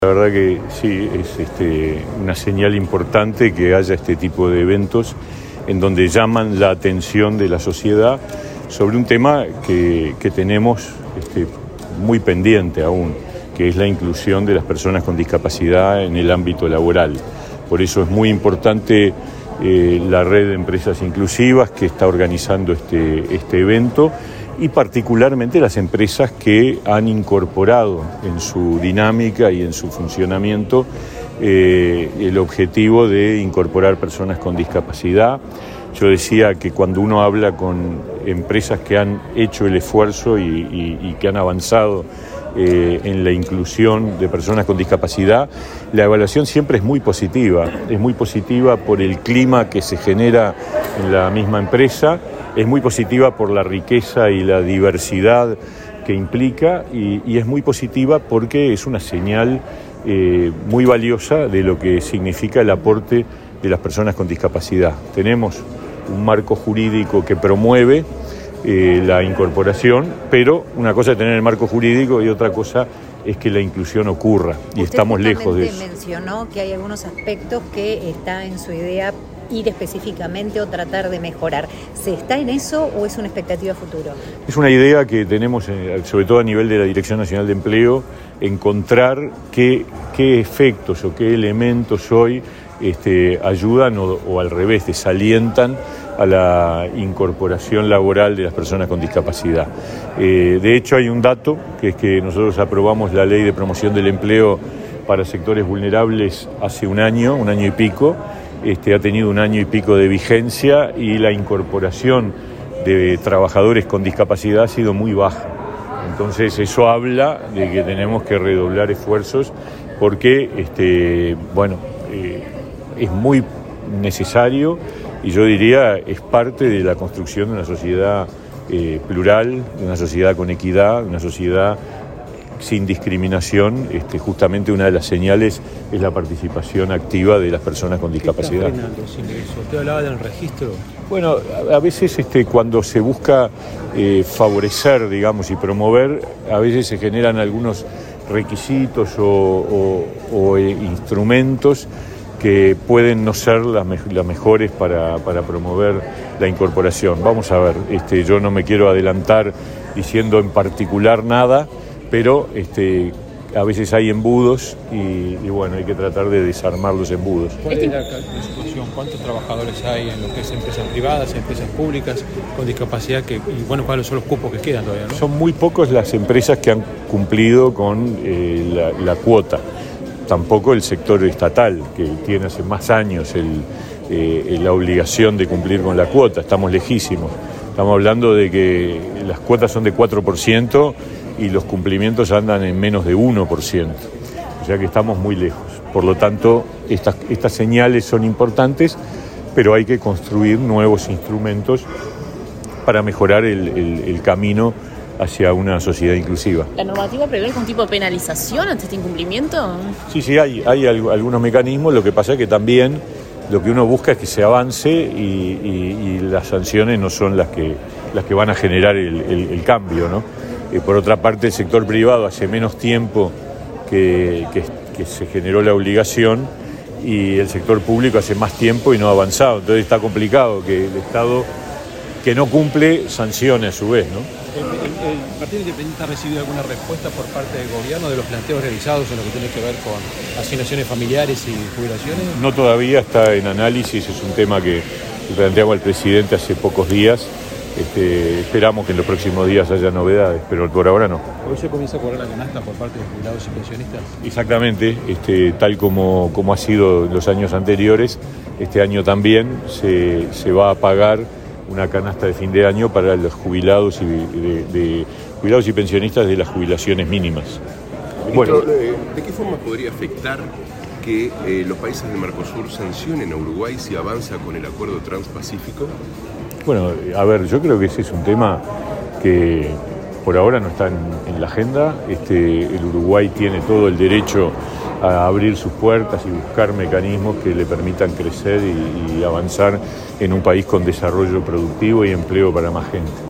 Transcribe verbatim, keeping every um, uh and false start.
La verdad que sí, es este, una señal importante que haya este tipo de eventos en donde llaman la atención de la sociedad sobre un tema que, que tenemos este, muy pendiente aún, que es la inclusión de las personas con discapacidad en el ámbito laboral. Por eso es muy importante eh, la red de empresas inclusivas que está organizando este, este evento, y particularmente las empresas que han incorporado en su dinámica y en su funcionamiento eh, el objetivo de incorporar personas con discapacidad. Yo decía que cuando uno habla con empresas que han hecho el esfuerzo y, y, y que han avanzado eh, en la inclusión de personas con discapacidad, la evaluación siempre es muy positiva. Es muy positiva por el clima que se genera en la misma empresa, es muy positiva por la riqueza y la diversidad que implica y, y es muy positiva porque es una señal eh, muy valiosa de lo que significa el aporte de las personas con discapacidad. Tenemos un marco jurídico que promueve eh, la incorporación, pero una cosa es tener el marco jurídico y otra cosa es que la inclusión ocurra, y Usted estamos lejos de eso. Usted mencionó que hay algunos aspectos que está en su idea ir específicamente o tratar de mejorar. ¿Se está en eso o es una expectativa futuro? Es una idea que tenemos, sobre todo a nivel de la Dirección Nacional de Empleo, encontrar qué, qué efectos o qué elementos hoy este, ayudan o, o al revés, desalientan a la incorporación laboral de las personas con discapacidad. Eh, de hecho, hay un dato, que es que nosotros aprobamos la Ley de Promoción del Empleo para sectores vulnerables hace un año, un año y pico. Este, ha tenido un año y pico de vigencia y la incorporación de trabajadores con discapacidad ha sido muy baja. Entonces eso habla de que tenemos que redoblar esfuerzos porque este, bueno, eh, es muy necesario y yo diría es parte de la construcción de una sociedad eh, plural, de una sociedad con equidad, de una sociedad sin discriminación. Este, justamente una de las señales es la participación activa de las personas con discapacidad. ¿Qué está frenando ese ingreso? Usted hablaba del registro. Bueno, a, a veces este, cuando se busca eh, favorecer, digamos, y promover, a veces se generan algunos requisitos o, o, o eh, instrumentos que pueden no ser las, me- las mejores para, para promover la incorporación. Vamos a ver, este, yo no me quiero adelantar diciendo en particular nada, pero este, a veces hay embudos y, y bueno, hay que tratar de desarmar los embudos. ¿Cuál es la, la situación? ¿Cuántos trabajadores hay en lo que es empresas privadas, empresas públicas con discapacidad? Que, y bueno, ¿cuáles son los cupos que quedan todavía, ¿no? Son muy pocos las empresas que han cumplido con eh, la, la cuota. Tampoco el sector estatal, que tiene hace más años el, eh, la obligación de cumplir con la cuota. Estamos lejísimos. Estamos hablando de que las cuotas son de cuatro por ciento y los cumplimientos andan en menos de uno por ciento. O sea que estamos muy lejos. Por lo tanto, estas, estas señales son importantes, pero hay que construir nuevos instrumentos para mejorar el, el, el camino hacia una sociedad inclusiva. ¿La normativa prevé algún tipo de penalización ante este incumplimiento? Sí, sí, hay, hay algunos mecanismos. Lo que pasa es que también lo que uno busca es que se avance y, y, y las sanciones no son las que, las que van a generar el, el, el cambio, ¿no? Eh, por otra parte, el sector privado hace menos tiempo que, que, que se generó la obligación y el sector público hace más tiempo y no ha avanzado. Entonces está complicado que el Estado que no cumple sancione a su vez, ¿no? ¿El, el, el Partido Independiente ha recibido alguna respuesta por parte del gobierno de los planteos realizados en lo que tiene que ver con asignaciones familiares y jubilaciones? No, todavía está en análisis, es un tema que planteamos al presidente hace pocos días. Este, esperamos que en los próximos días haya novedades, pero por ahora no. ¿Hoy se comienza a cobrar la canasta por parte de jubilados y pensionistas? Exactamente, este, tal como, como ha sido en los años anteriores, este año también se, se va a pagar una canasta de fin de año para los jubilados y, de, de, jubilados y pensionistas de las jubilaciones mínimas. Bueno, ¿de qué forma podría afectar que eh, los países del Mercosur sancionen a Uruguay si avanza con el acuerdo transpacífico? Bueno, a ver, yo creo que ese es un tema que por ahora no está en, en la agenda. Este, el Uruguay tiene todo el derecho a abrir sus puertas y buscar mecanismos que le permitan crecer y, y avanzar en un país con desarrollo productivo y empleo para más gente.